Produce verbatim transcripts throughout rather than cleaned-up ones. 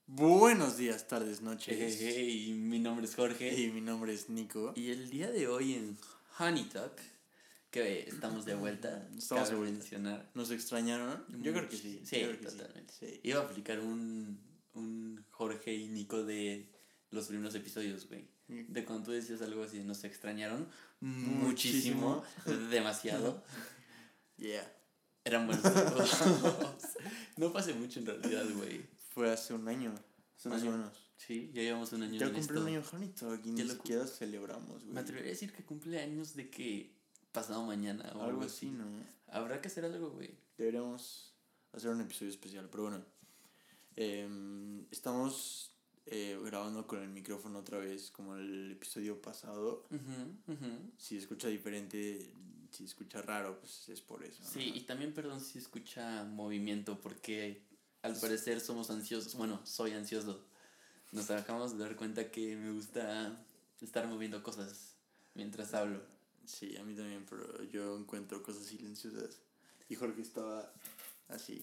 Buenos días, tardes, noches. Hey, hey, mi nombre es Jorge. Y mi nombre es Nico. Y el día de hoy en Honey Talk, que estamos de vuelta, Estamos de cabe vuelta. mencionar. ¿Nos extrañaron? Yo creo que sí. Sí, yo creo que totalmente. Sí. Sí. Iba a aplicar un, un Jorge y Nico de los primeros episodios, güey. De cuando tú decías algo así, nos extrañaron muchísimo, muchísimo. demasiado. Yeah. Eran buenos tiempos. No pasé mucho en realidad, güey. Fue hace un año, Hace un más año. o menos. Sí, ya llevamos un año Ya en cumplí esto. un año Honey Talk y ni siquiera celebramos, güey. Me atrevería a decir que cumple años de que pasado mañana o algo, algo así, ¿no? Habrá que hacer algo, güey. Deberíamos hacer un episodio especial, pero bueno. Eh, estamos eh, grabando con el micrófono otra vez, como el episodio pasado. Uh-huh, uh-huh. Si escucha diferente, si escucha raro, pues es por eso, ¿no? Sí, y también perdón si escucha movimiento, porque al parecer somos ansiosos. Bueno, soy ansioso. Nos acabamos de dar cuenta que me gusta estar moviendo cosas mientras hablo. Sí, a mí también, pero yo encuentro cosas silenciosas. Y Jorge estaba así.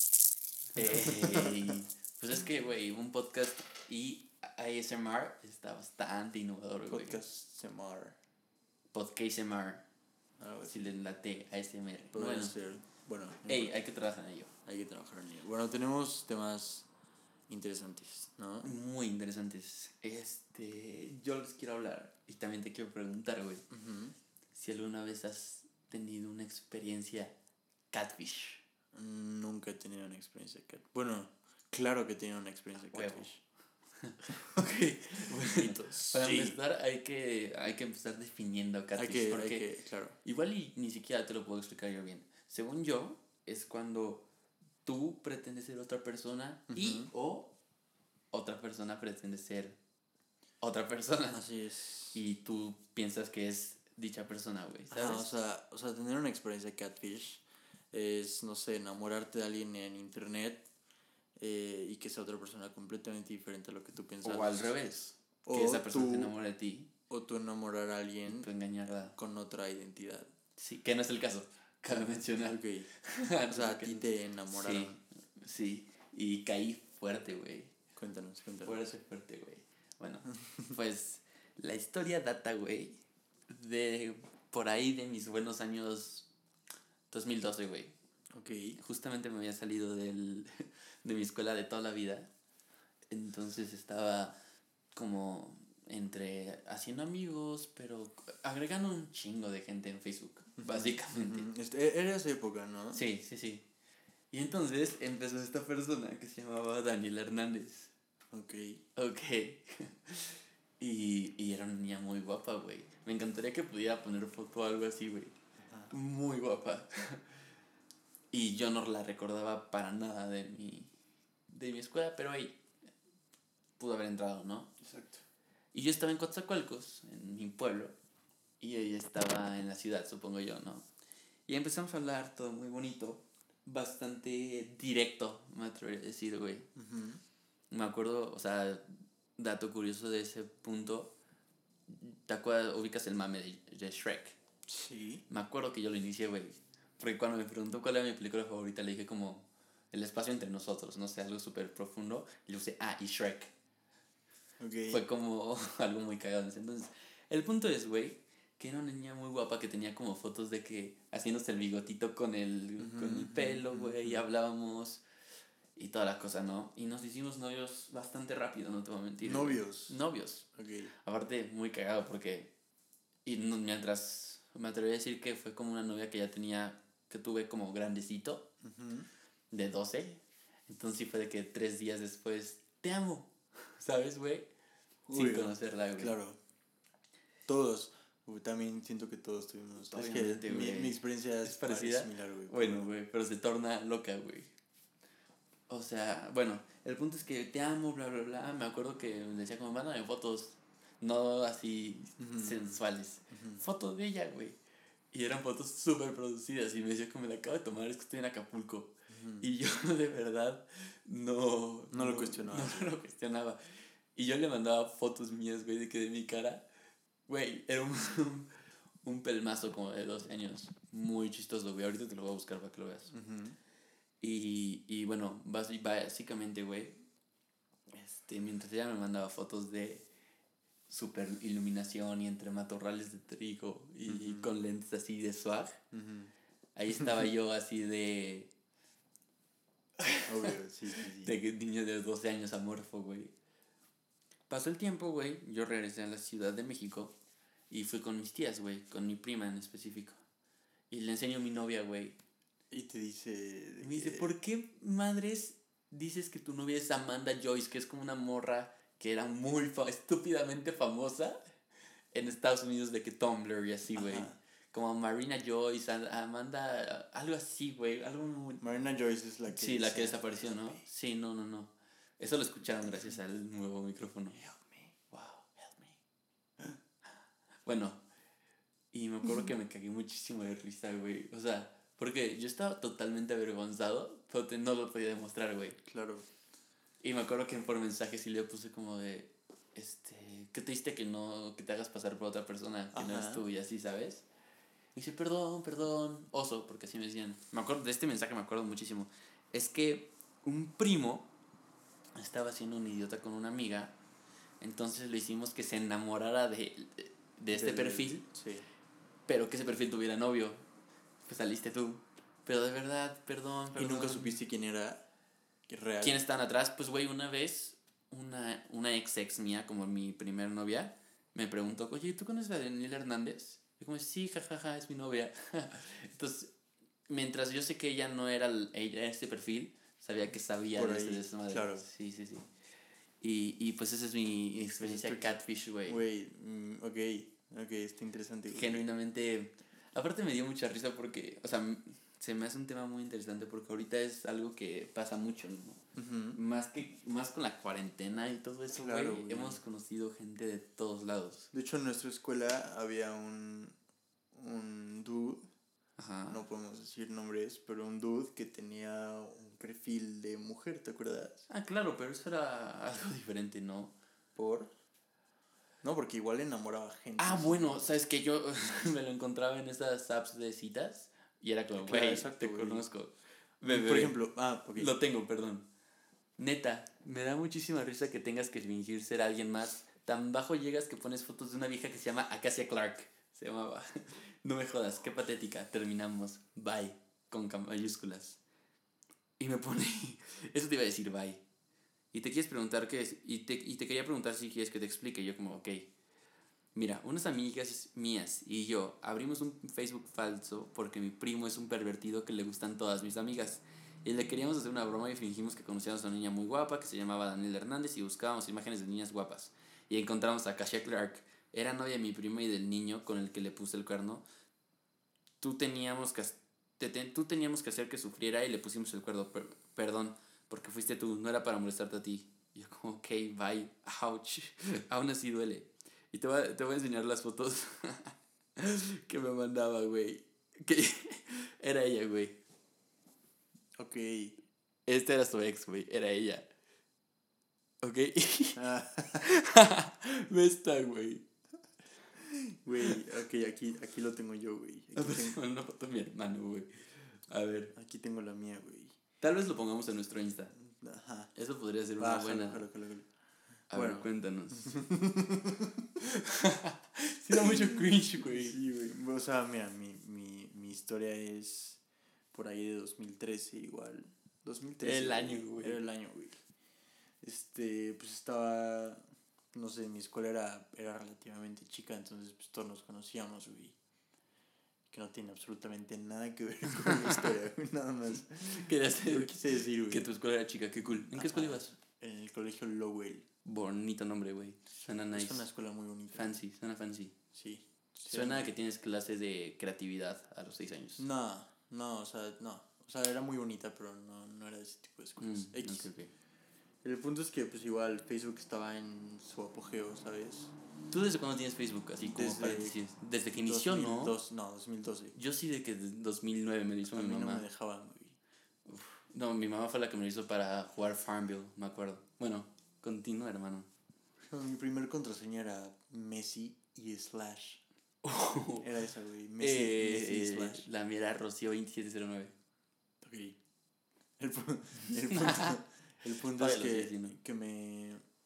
Ey, pues es que, güey, un podcast y A S M R está bastante innovador, güey. Podcast S M R. Podcast A S M R. Ah, si le late A S M R. Podría bueno. ser. Bueno. Ey, hay que trabajar en ello. Hay que trabajar en ello. Bueno, tenemos temas interesantes, ¿no? Muy interesantes. Este, yo les quiero hablar y también te quiero preguntar, güey. Uh-huh. Si alguna vez has tenido una experiencia catfish. Nunca he tenido una experiencia catfish. Bueno, claro que he tenido una experiencia catfish. Ok, bueno, para sí. empezar hay que, hay que empezar definiendo catfish. Hay que, porque hay que, claro. Igual y ni siquiera te lo puedo explicar yo bien. Según yo, es cuando tú pretendes ser otra persona uh-huh. y o otra persona pretende ser otra persona. Así es. Y tú piensas que es dicha persona, güey, ¿sabes? Ah, o sea, o sea, tener una experiencia catfish es, no sé, enamorarte de alguien en internet eh, y que sea otra persona completamente diferente a lo que tú pensabas. O al revés, o que esa persona tú, se enamora de ti. O tú enamorar a alguien tú engañarla con otra identidad. Sí, que no es el caso, cabe mencionar. Ok. O sea, a ti te enamoraron. Sí, sí, y caí fuerte, güey. Cuéntanos, cuéntanos. Fuerte, fuerte, güey. Bueno, pues la historia data, güey, de por ahí de mis buenos años dos mil doce, güey. Ok. Justamente me había salido del, de mi escuela de toda la vida. Entonces estaba como entre haciendo amigos, pero agregando un chingo de gente en Facebook, uh-huh, básicamente. Uh-huh. Este, era esa época, ¿no? Sí, sí, sí. Y entonces empezó esta persona que se llamaba Daniela Hernández. Ok. Ok. y, y era una niña muy guapa, güey. Me encantaría que pudiera poner foto o algo así, güey. Ah. Muy guapa. Y yo no la recordaba para nada de mi, de mi escuela, pero ahí pudo haber entrado, ¿no? Exacto. Y yo estaba en Coatzacoalcos, en mi pueblo, y ella estaba en la ciudad, supongo yo, ¿no? Y empezamos a hablar, todo muy bonito, bastante directo, me atrevería a decir, güey. Uh-huh. Me acuerdo, o sea, dato curioso de ese punto, ¿te acuerdas, ubicas el mame de, de Shrek? Sí. Me acuerdo que yo lo inicié, güey, porque cuando me preguntó cuál era mi película favorita, le dije como El espacio entre nosotros, no sé, algo súper profundo, y le puse, ah, y Shrek. Okay. Fue como algo muy cagado. Entonces, el punto es, güey, que era una niña muy guapa que tenía como fotos de que haciéndose el bigotito con el, uh-huh, con el pelo, güey, uh-huh. y hablábamos y toda la cosa, ¿no? Y nos hicimos novios bastante rápido, no te voy a mentir. ¿Novios? Güey. Novios. Okay. Aparte, muy cagado porque, y no, mientras, me atreví a decir que fue como una novia que ya tenía, que tuve como grandecito, uh-huh. de doce. Entonces sí fue de que tres días después, te amo. ¿Sabes, güey? Sin conocerla, güey. Claro. Todos. Uy, también siento que todos tuvimos. Obviamente, es que mi, mi experiencia es, es parecida. Similar, güey. Bueno, güey, pero se torna loca, güey. O sea, bueno, el punto es que te amo, bla, bla, bla. Me acuerdo que me decía como, mándame fotos, no así uh-huh. sensuales. Uh-huh. Fotos de ella, güey. Y eran fotos súper producidas. Y me decía que me la acabo de tomar, es que estoy en Acapulco. Uh-huh. Y yo de verdad no... No, no lo cuestionaba. No, no lo cuestionaba. Y yo le mandaba fotos mías, güey, de que de mi cara, güey, era un, un, un pelmazo como de doce años. Muy chistoso, güey. Ahorita te lo voy a buscar para que lo veas. Uh-huh. Y, y bueno, básicamente, güey, este, mientras ella me mandaba fotos de super iluminación y entre matorrales de trigo y uh-huh. con lentes así de swag, uh-huh. ahí estaba yo así de... Obvio, sí, sí, sí. De niño de doce años amorfo, güey. Pasó el tiempo, güey, yo regresé a la Ciudad de México y fui con mis tías, güey, con mi prima en específico. Y le enseño a mi novia, güey. Y te dice... Me dice, ¿por qué madres dices que tu novia es Amanda Joyce, que es como una morra que era muy fa- estúpidamente famosa en Estados Unidos de que Tumblr y así, güey? Como Marina Joyce, Amanda, algo así, güey, algo muy... Marina Joyce es la que... Sí, la que desapareció, ¿no? Sí, no, no, no. Eso lo escucharon gracias al nuevo micrófono. Help me. Wow, help me. Bueno, y me acuerdo que me cagué muchísimo de risa, güey. O sea, porque yo estaba totalmente avergonzado, pero te, no lo podía demostrar, güey. Claro. Y me acuerdo que por mensaje sí le puse como de, este, qué triste que no, que te hagas pasar por otra persona que Ajá. no eres tú y así, ¿sabes? Y dice, perdón, perdón, oso, porque así me decían. Me acuerdo de este mensaje, me acuerdo muchísimo. Es que un primo estaba haciendo un idiota con una amiga, entonces le hicimos que se enamorara de, de este Del, perfil, sí. pero que ese perfil tuviera novio. Pues saliste tú. Pero de verdad, perdón, perdón. ¿Y nunca supiste quién era real? ¿Quién estaban atrás? Pues, güey, una vez, una, una ex ex mía, como mi primer novia, me preguntó, oye, ¿tú conoces a Daniela Hernández? Y como, sí, jajaja, ja, ja, es mi novia. Entonces, mientras yo sé que ella no era el, ella, este perfil, sabía que sabía Por de, ahí, de esa madre. Claro. Sí, sí, sí. Y, y pues esa es mi experiencia de catfish, güey. Güey, mm, ok, ok, está interesante, güey. Genuinamente, aparte me dio mucha risa porque, o sea, se me hace un tema muy interesante porque ahorita es algo que pasa mucho, ¿no? Uh-huh. Más que, más con la cuarentena y todo eso, güey, claro, hemos conocido gente de todos lados. De hecho, en nuestra escuela había un, un dude, Ajá. no podemos decir nombres, pero un dude que tenía un perfil de mujer, ¿te acuerdas? Ah, claro, pero eso era algo diferente, ¿no? ¿Por? No, porque igual enamoraba gente. Ah, bueno, sabes que yo me lo encontraba en esas apps de citas y era como, güey, claro, te güey. conozco. Bebé, Por ejemplo, ah, ok. Lo tengo, perdón. Neta, me da muchísima risa que tengas que fingir ser alguien más. Tan bajo llegas que pones fotos de una vieja que se llama Acacia Clark. Se llamaba. No me jodas, qué patética. Terminamos. Bye. Con mayúsculas. Y me pone... Eso te iba a decir, bye. Y te quieres preguntar qué es. Y te, y te quería preguntar si quieres que te explique. Yo como, ok. Mira, unas amigas mías y yo abrimos un Facebook falso porque mi primo es un pervertido que le gustan todas mis amigas. Y le queríamos hacer una broma y fingimos que conocíamos a una niña muy guapa que se llamaba Daniela Hernández y buscábamos imágenes de niñas guapas. Y encontramos a Acacia Clark. Era novia de mi primo y del niño con el que le puse el cuerno. Tú teníamos que, te, te, tú teníamos que hacer que sufriera y le pusimos el cuerno. Per, perdón, porque fuiste tú, no era para molestarte a ti. Y yo como, ok, bye, ouch. Aún así duele. Y te voy a, te voy a enseñar las fotos que me mandaba, güey. Que era ella, güey. Ok. Este era su ex, güey. Era ella. Ok. Ve esta, güey. Güey, ok, aquí, aquí lo tengo yo, güey. Aquí tengo una foto de mi hermano, güey. A ver. Aquí tengo la mía, güey. Tal vez lo pongamos en nuestro Insta. Ajá. Eso podría ser una Baja, buena. Jalo, jalo, jalo. A bueno. ver, cuéntanos. Sí, da mucho cringe, güey. Sí, güey. O sea, mira, mi, mi, mi historia es por ahí de dos mil trece, igual. dos mil trece. El año, güey. Era el año, güey. Este, pues estaba, no sé, mi escuela era, era relativamente chica, entonces pues todos nos conocíamos, güey. Que no tiene absolutamente nada que ver con mi historia, güey, nada más. Quería decir, Lo quise decir, güey. Que tu escuela era chica, qué cool. ¿En Ajá. qué escuela ibas? En el colegio Lowell. Bonito nombre, güey. Suena nice. Es una escuela muy bonita. Fancy, suena fancy. Sí. Suena a que tienes clases de creatividad a los seis años. No, no, o sea, no. O sea, era muy bonita, pero no, no era de ese tipo de escuelas. Mm, X. Okay, okay. El punto es que, pues, igual Facebook estaba en su apogeo, ¿sabes? ¿Tú desde cuándo tienes Facebook? Así como desde, para decir. Desde que inició, dos mil dos, ¿no? No, dos mil doce. Yo sí, de que dos mil nueve me lo hizo a mi mamá. A mí no me dejaban, güey. Uf. No, mi mamá fue la que me lo hizo para jugar Farmville, me acuerdo. Bueno, continúa, hermano. Mi primer contraseña era Messi y Slash. Oh. Era esa, güey. Messi, eh, Messi y Slash. La mía era Rocío veintisiete cero nueve. Ok. El, pu- el punto, el punto es que, que me,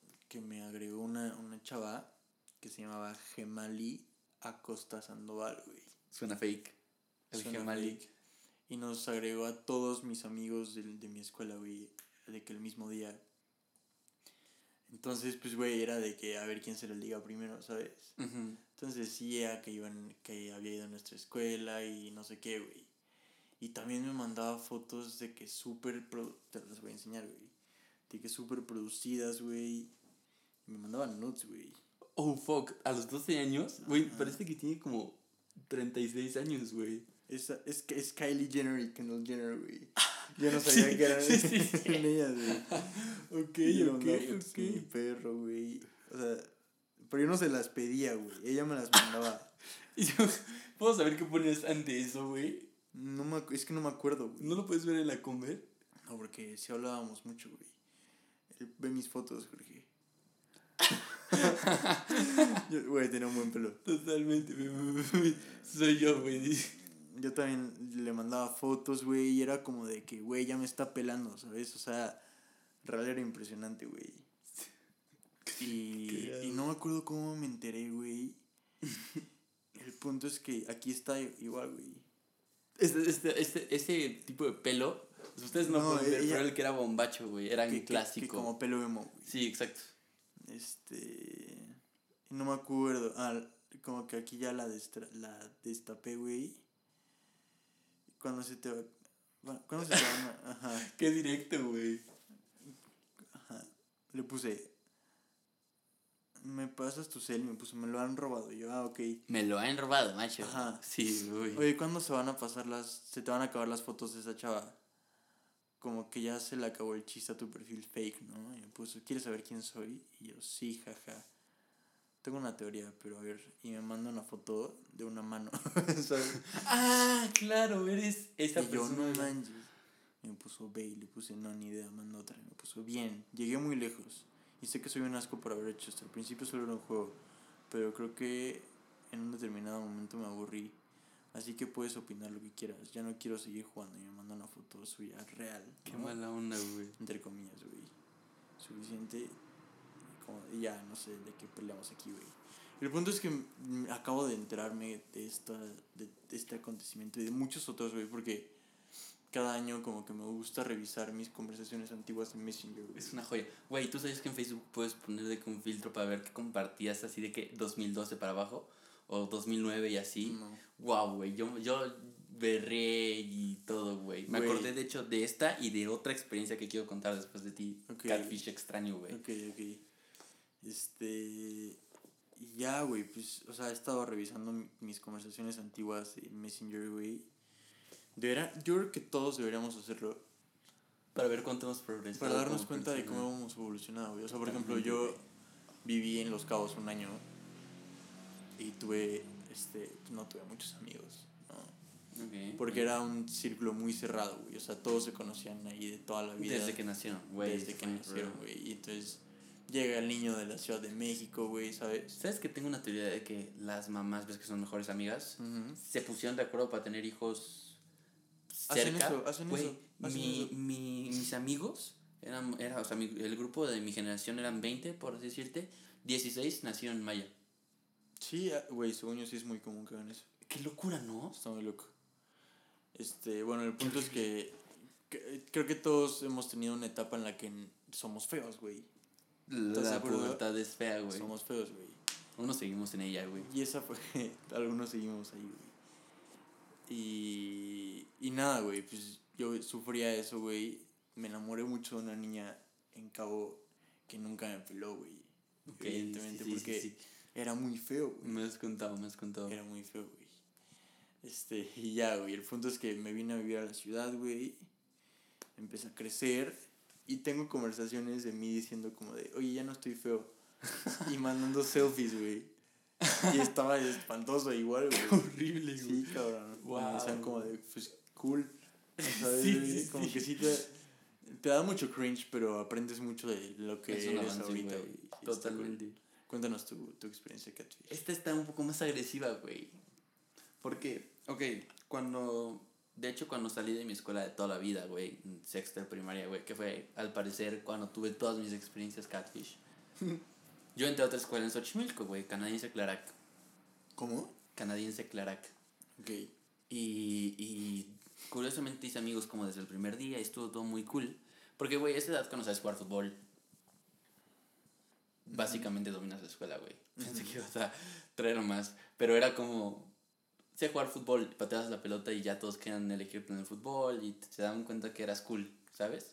una chava que se llamaba Gemali Acosta Sandoval, güey. Suena fake. El Suena Gemali. fake. Y nos agregó a todos mis amigos de, de mi escuela, güey, de que el mismo día. Entonces, pues, güey, era de que a ver quién se lo liga primero, ¿sabes? Uh-huh. Entonces, sí, era que, iban, que había ido a nuestra escuela y no sé qué, güey. Y también me mandaba fotos de que súper... Produ- te las voy a enseñar, güey. De que súper producidas, güey. Me mandaban nudes, güey. Oh, fuck. A los doce años, güey, parece que tiene como treinta y seis años, güey. Es, es, es Kylie Jenner y Kendall Jenner, güey. Yo no sabía Sí, que eran sí, sí, sí. ellas, güey. Ok, Y le ok, mandaba fotos a mi ok. perro, güey. O sea, pero yo no se las pedía, güey. Ella me las mandaba. Y yo, ¿puedo saber qué ponías ante eso, güey? No me, acu- es que no me acuerdo, güey. ¿No lo puedes ver en la comer? No, porque sí hablábamos mucho, güey. Él ve mis fotos, Jorge. Yo, güey, tenía un buen pelo. Totalmente, güey. Soy yo, güey. Yo también le mandaba fotos, güey, y era como de que, güey, ya me está pelando, ¿sabes? O sea, real era impresionante, güey. Y, y no me acuerdo cómo me enteré, güey. El punto es que aquí está igual, güey. Este, este, este, ese tipo de pelo, pues ustedes no, No, pueden ver, ella- pero el que era bombacho, güey, era Que, un que, clásico. que como pelo emo, güey. Sí, exacto. Este... No me acuerdo. Ah, como que aquí ya la, destra- la destapé, güey. Cuando se te va... bueno, cuando se te va... Ajá, Qué directo, güey. ajá. Le puse... Me pasas tu cel y me puso, me lo han robado. Y yo, ah, ok. Me lo han robado, macho. Ajá. Sí, güey. Oye, ¿cuándo se van a pasar las... se te van a acabar las fotos de esa chava? Como que ya se le acabó el chiste a tu perfil fake, ¿no? Y me puso, ¿quieres saber quién soy? Y yo, sí, jaja. Tengo una teoría, pero a ver. Y me manda una foto de una mano, ¿sabes? Ah, claro, eres esa Y yo, persona. no manches. Y me puso, ve, y le puse, no, ni idea, manda otra. Y me puso, bien, llegué muy lejos. Y sé que soy un asco por haber hecho esto. Al principio solo era un juego, pero creo que en un determinado momento me aburrí. Así que puedes opinar lo que quieras. Ya no quiero seguir jugando. Y me manda una foto suya real, Qué ¿no? mala onda, güey. Entre comillas, güey. Suficiente. Como, ya no sé de qué peleamos aquí, güey. El punto es que m- acabo de enterarme de, esta, de, de este acontecimiento y de muchos otros, güey, porque cada año como que me gusta revisar mis conversaciones antiguas en Messenger, güey. Es una joya. Güey, ¿tú sabes que en Facebook puedes poner de que un filtro para ver qué compartías así de que dos mil doce para abajo? O dos mil nueve y así. No. Wow, güey. Yo, yo berré y todo, güey. Me Güey. acordé de hecho de esta y de otra experiencia que quiero contar después de ti. Ok. Catfish extraño, güey. Ok, ok. Este... Y ya, güey, pues, o sea, he estado revisando mi- mis conversaciones antiguas en Messenger, güey. Deberá, yo creo que todos deberíamos hacerlo Para ver cuánto hemos progresado. para darnos como cuenta de persona. cómo hemos evolucionado, güey. O sea, por ejemplo, Totalmente, yo güey. viví en Los Cabos un año y tuve, este, no tuve muchos amigos, ¿no? Ok. Porque era un círculo muy cerrado, güey. O sea, todos se conocían ahí de toda la vida. Desde que nacieron, güey. Desde que fue nacieron, real. güey. Y entonces llega el niño de la Ciudad de México, güey, ¿sabes? ¿Sabes que tengo una teoría de que las mamás, ves que son mejores amigas, Ujú. se pusieron de acuerdo para tener hijos Hacen cerca? eso, hacen Güey, eso, hacen mi, eso. mi, mis amigos, eran, era, o sea, mi- el grupo de mi generación eran veinte, por así decirte, dieciséis nacieron en Maya. Sí, ah, güey, según yo sí es muy común que hagan eso. Qué locura, ¿no? Está muy loco. Este, bueno, el punto es que, que creo que todos hemos tenido una etapa en la que n- somos feos, güey. ¿Estás de La acuerdo? pubertad es fea, güey. Somos feos, güey. Aún no seguimos en ella, güey. Y esa fue, algunos seguimos ahí, güey. Y, y nada, güey, pues yo sufría eso, güey. Me enamoré mucho de una niña en Cabo que nunca me peló, güey. Ok, Evidentemente, sí, sí, porque sí, sí. era muy feo, güey. Me has contado, me has contado. Era muy feo, güey. Este, y ya, güey. El punto es que me vine a vivir a la ciudad, güey. Empecé a crecer. Y tengo conversaciones de mí diciendo como de, oye, ya no estoy feo. Y mandando selfies, güey. Y estaba espantoso igual, güey. Horrible, güey. Sí, cabrón. Wow. Me decían como de, pues, cool. ¿Sabes? Sí, güey? sí, Como sí. que sí te, te da mucho cringe, pero aprendes mucho de lo que Es un eres avance, ahorita, güey. güey. Sí, está Totalmente. cool. Cuéntanos tu, tu experiencia, Catfish. Esta está un poco más agresiva, güey. Porque, ok, cuando... De hecho, cuando salí de mi escuela de toda la vida, güey, en sexto de primaria, güey, que fue, al parecer, cuando tuve todas mis experiencias catfish. Yo entré a otra escuela en Xochimilco, güey, Canadiense Clarac. ¿Cómo? Canadiense Clarac. Ok. Y, y curiosamente hice amigos como desde el primer día y estuvo todo muy cool. Porque, güey, a esa edad cuando sabes jugar fútbol, básicamente dominas la escuela, güey. Pensé que ibas a traer más. Pero era como, sé jugar fútbol, pateabas la pelota y ya todos quedan el equipo en el fútbol y se daban cuenta que eras cool, ¿sabes?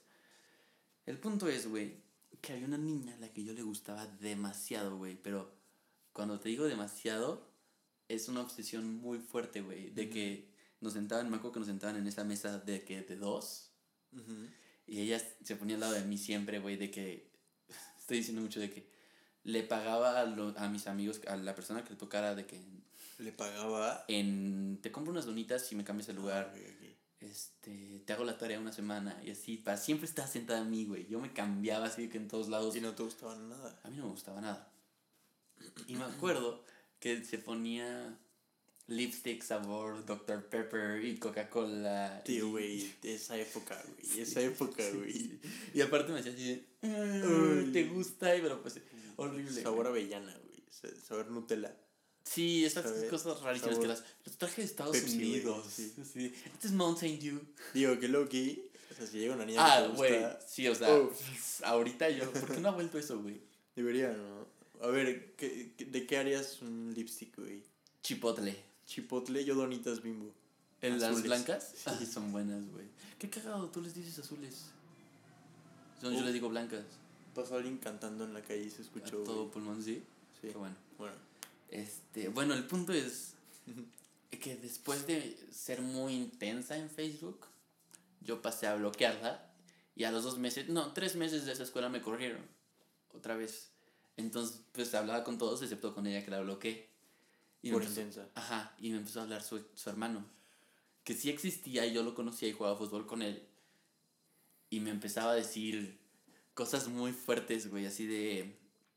El punto es, güey, que había una niña a la que yo le gustaba demasiado, güey. Pero cuando te digo demasiado, es una obsesión muy fuerte, güey. De uh-huh. que nos sentaban, me acuerdo que nos sentaban en esa mesa de que de dos. Uh-huh. Y ella se ponía al lado de mí siempre, güey, de que, estoy diciendo mucho de que le pagaba a, lo, a mis amigos, a la persona que le tocara de que... ¿Le pagaba? En, te compro unas donitas y me cambias el lugar. Ah, okay, okay. Este, te hago la tarea una semana y así, para siempre estar sentada a mí, güey. Yo me cambiaba así que en todos lados. ¿Y no te gustaba nada? A mí no me gustaba nada. Y me acuerdo que se ponía lipstick sabor doctor Pepper y Coca-Cola. Tío, güey, y... esa época, güey, sí, esa época, güey. Sí, sí. Y aparte me decía así de, ¿te gusta? Y pero pues, horrible. Sabor güey. Avellana, güey, sabor Nutella. Sí, esas ¿sabes? Cosas rarísimas sabor... que las, los traje de Estados Pepsi, Unidos. Güey, sí. Sí. Este es Mountain Dew. Digo, qué loqui. O sea, si llega una niña ah, güey, sí, o sea, oh. ahorita yo, ¿por qué no ha vuelto eso, güey? Debería, ¿no? A ver, ¿qué, ¿de qué harías un lipstick, güey? Chipotle. Chipotle, yo donitas Bimbo. ¿En las blancas? Sí. Ah, son buenas, güey. Qué cagado, tú les dices azules. Yo, oh. yo les digo blancas. Pasó alguien cantando en la calle y se escuchó. A todo pulmón, sí. Sí. Qué bueno. Bueno. Este, bueno, el punto es que después de ser muy intensa en Facebook, yo pasé a bloquearla y a los dos meses, no, tres meses de esa escuela me corrieron otra vez. Entonces, pues hablaba con todos excepto con ella que la bloqueé. Y Por empezó, intensa. Ajá, y me empezó a hablar su, su hermano, que sí existía y yo lo conocía y jugaba fútbol con él. Y me empezaba a decir cosas muy fuertes, güey, así de...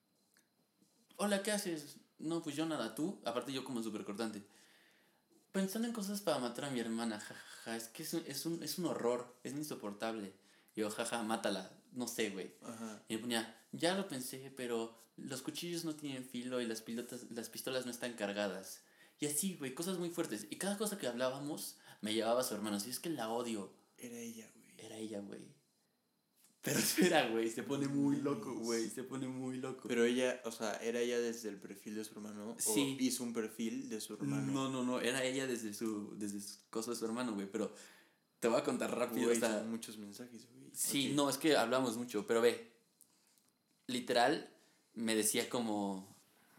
Hola, ¿qué haces? No, pues yo nada, tú, aparte yo como súper cortante. Pensando en cosas para matar a mi hermana, jajaja, ja, ja, es que es un, es, un, es un horror, es insoportable. Y yo, jaja, ja, mátala, no sé, güey. Y me ponía, ya lo pensé, pero los cuchillos no tienen filo y las, pilotas, las pistolas no están cargadas. Y así, güey, cosas muy fuertes. Y cada cosa que hablábamos me llevaba a su hermano, así es que la odio. Era ella, güey. Era ella, güey. Pero espera, güey, se pone muy loco, güey, se pone muy loco. Pero ella, o sea, ¿era ella desde el perfil de su hermano? Sí. ¿O hizo un perfil de su hermano? No, no, no, era ella desde su, desde su cosa de su hermano, güey, pero te voy a contar rápido. Güey, o sea, son muchos mensajes, güey. Sí, okay. No, es que hablamos mucho, pero ve, literal, me decía como...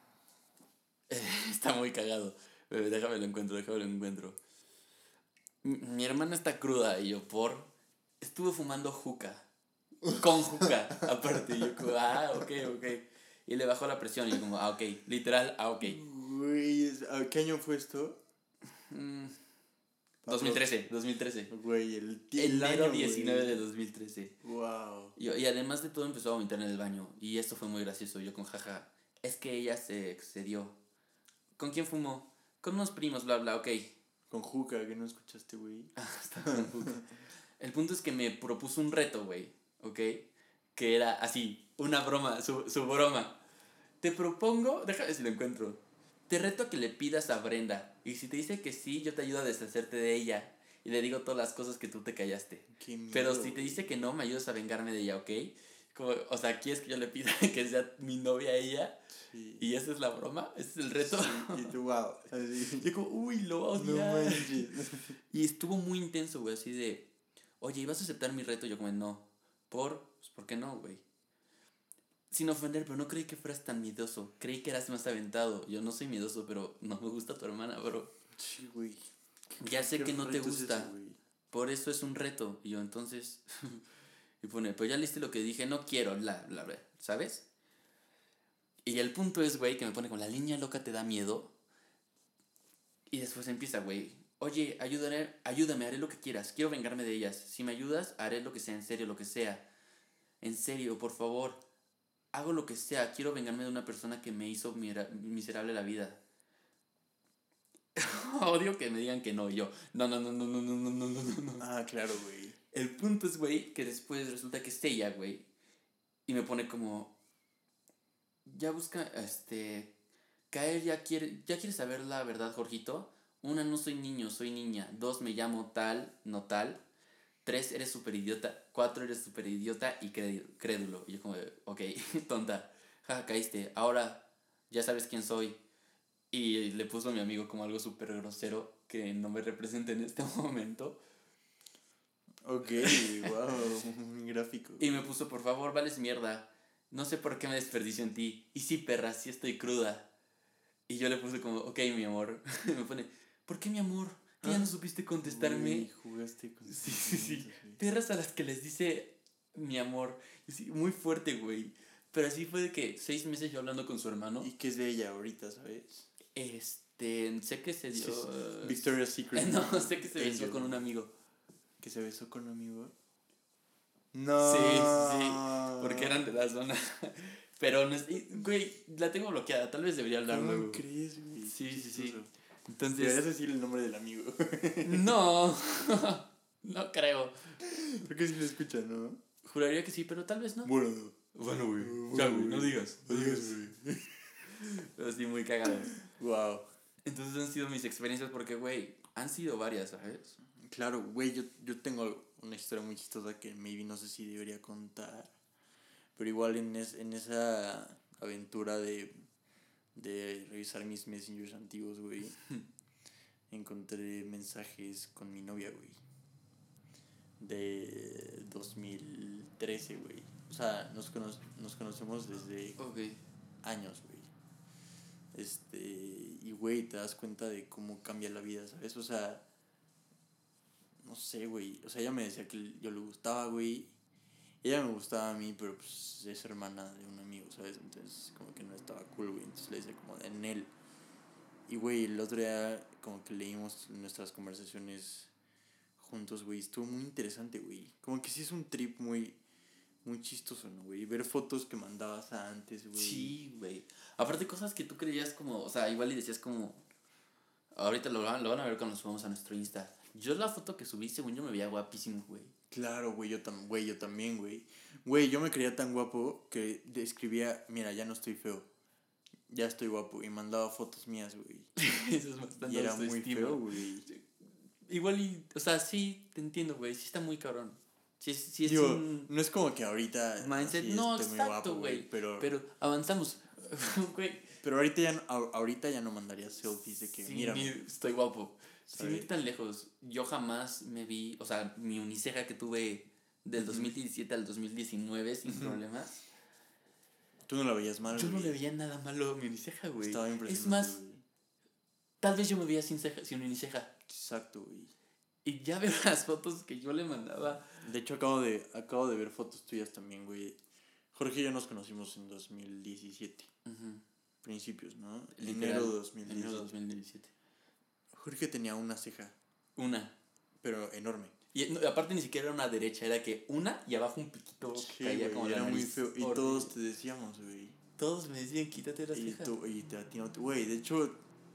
Está muy cagado, déjame lo encuentro, déjame lo encuentro. Mi, mi hermana está cruda y yo, por... Estuve fumando juca. Con juca, aparte. Y yo como, ah, ok, ok. Y le bajó la presión y yo como, ah, ok. Literal, ah, ok. Güey, ¿qué año fue esto? Mm, dos mil trece, dos mil trece. Güey, el, el enero año, diecinueve güey. De dos mil trece. Wow. Y, y además de todo empezó a vomitar en el baño. Y esto fue muy gracioso. Yo con jaja. Es que ella se excedió. ¿Con quién fumó? Con unos primos, bla, bla, ok. Con juca, que no escuchaste, güey. Ah, está con juca. El punto es que me propuso un reto, güey. ¿Ok? Que era así, una broma, su, su broma. Te propongo, déjame si lo encuentro. Te reto a que le pidas a Brenda. Y si te dice que sí, yo te ayudo a deshacerte de ella. Y le digo todas las cosas que tú te callaste. Qué miedo, Pero si te dice que no, me ayudas a vengarme de ella, ¿ok? Como, o sea, ¿quieres que yo le pida que sea mi novia a ella? Sí. ¿Y esa es la broma? ¿Ese es el reto? Sí, y tú, wow. Así. Yo como, uy, lo va a odiar. No y estuvo muy intenso, güey, así de... Oye, ¿ibas a aceptar mi reto? Yo como, no. ¿Por? Pues, ¿por qué no, güey? Sin ofender, pero no creí que fueras tan miedoso. Creí que eras más aventado. Yo no soy miedoso, pero no me gusta tu hermana, bro. Sí, güey. Ya sé que no te gusta. Es ese, por eso es un reto. Y yo, entonces... y pone, pues ya leíste lo que dije. No quiero, bla, bla, bla. ¿Sabes? Y el punto es, güey, que me pone con la línea loca te da miedo. Y después empieza, güey. Oye, ayúdame, ayúdame, haré lo que quieras. Quiero vengarme de ellas. Si me ayudas, haré lo que sea, en serio, lo que sea. En serio, por favor. Hago lo que sea. Quiero vengarme de una persona que me hizo mira- miserable la vida. Odio que me digan que no. Y yo, no, no, no, no, no, no, no, no, no, no. Ah, claro, güey. El punto es, güey, que después resulta que es ella, güey. Y me pone como... ya busca, este, caer, ya quiere, ya quiere saber la verdad, Jorgito. Una, no soy niño, soy niña. Dos, me llamo tal, no tal. Tres, eres súper idiota. Cuatro, eres súper idiota y crédulo. Y yo como, de, ok, tonta. Ja, caíste. Ahora ya sabes quién soy. Y le puso a mi amigo como algo súper grosero que no me representa en este momento. Ok, wow, un gráfico. Y me puso, por favor, vales mierda. No sé por qué me desperdicio en ti. Y sí, perra, sí estoy cruda. Y yo le puse como, ok, mi amor. Me pone, ¿por qué mi amor? ¿Que ya no supiste contestarme? Uy, jugaste con Sí, sí, sí. Perras a las que les dice mi amor. Y sí, muy fuerte, güey. Pero así fue de que seis meses yo hablando con su hermano. ¿Y qué es de ella ahorita, sabes? Este, sé que se dio... Sí, Victoria's Secret. No, sé que se besó Angel. con un amigo. ¿Que se besó con un amigo? No. Sí, sí, sí. Porque eran de la zona. Pero, no es, güey, la tengo bloqueada. Tal vez debería hablar ¿Cómo luego. crees, güey? Sí, sí, sí. Chistoso. Entonces... Deberías decir el nombre del amigo. No, no creo. Creo que sí lo escucha, ¿no? Juraría que sí, pero tal vez no. Bueno, Bueno, güey. Bueno, Ya, güey, güey. no digas. No digas, güey. Pero sí, muy cagado. Wow. Entonces han sido mis experiencias porque, güey, han sido varias, ¿sabes? Claro, güey, yo, yo tengo una historia muy chistosa que maybe no sé si debería contar. Pero igual en, es, en esa aventura de, de revisar mis messengers antiguos, güey, encontré mensajes con mi novia, güey. De dos mil trece, güey. O sea, nos, cono nos conocemos desde Ok. años, güey. Este, y güey, te das cuenta de cómo cambia la vida, ¿sabes? O sea, no sé, güey. O sea, ella me decía que yo le gustaba, güey. Ella me gustaba a mí, pero pues es hermana de un amigo, ¿sabes? Entonces, como que no estaba cool, güey. Entonces le decía como en él. Y güey, el otro día, como que leímos nuestras conversaciones juntos, güey. Estuvo muy interesante, güey. Como que sí es un trip muy, muy chistoso, ¿no, güey? Ver fotos que mandabas antes, güey. Sí, güey. Aparte, cosas que tú creías como, o sea, igual y decías como, ahorita lo van, lo van a ver cuando subamos a nuestro Insta. Yo la foto que subí, según yo, me veía guapísimo, güey. Claro, güey, yo, tam güey, yo también, güey. Güey, yo me creía tan guapo que escribía, mira, ya no estoy feo. Ya estoy guapo. Y mandaba fotos mías, güey. Eso es bastante Y era muy autoestima. feo, güey. Igual y, o sea, sí, te entiendo, güey. Sí está muy cabrón. Sí, es- sí es Digo, un no es como que ahorita mindset. así No, esté muy exacto, guapo, güey. Pero, Pero avanzamos. Güey. pero ahorita ya no, a- ahorita ya no mandaría selfies de que Sí, mira, mi- estoy guapo. Sin ¿sabes? ir tan lejos, yo jamás me vi, o sea, mi uniceja que tuve del dos mil diecisiete al dos mil diecinueve sin Ujú. problemas. Tú no la veías mal, Yo no güey. le veía nada malo a mi uniceja, güey. Estaba Es impresionante, más, güey. tal vez yo me veía sin ceja, sin uniceja. Exacto, güey. Y ya veo las fotos que yo le mandaba. De hecho, acabo de, acabo de ver fotos tuyas también, güey. Jorge y yo nos conocimos en dos mil diecisiete. Ujú. Principios, ¿no? Literal, Enero de dos mil diecisiete. Enero de dos mil diecisiete. Jorge tenía una ceja, Una. pero enorme. Y no, aparte ni siquiera era una derecha, era que una y abajo un piquito Sí, caía güey, como la era muy nariz. feo. Y Horrible. todos te decíamos, güey. Todos me decían, quítate la Y ceja. tú, y te, a ti no te- güey, de hecho,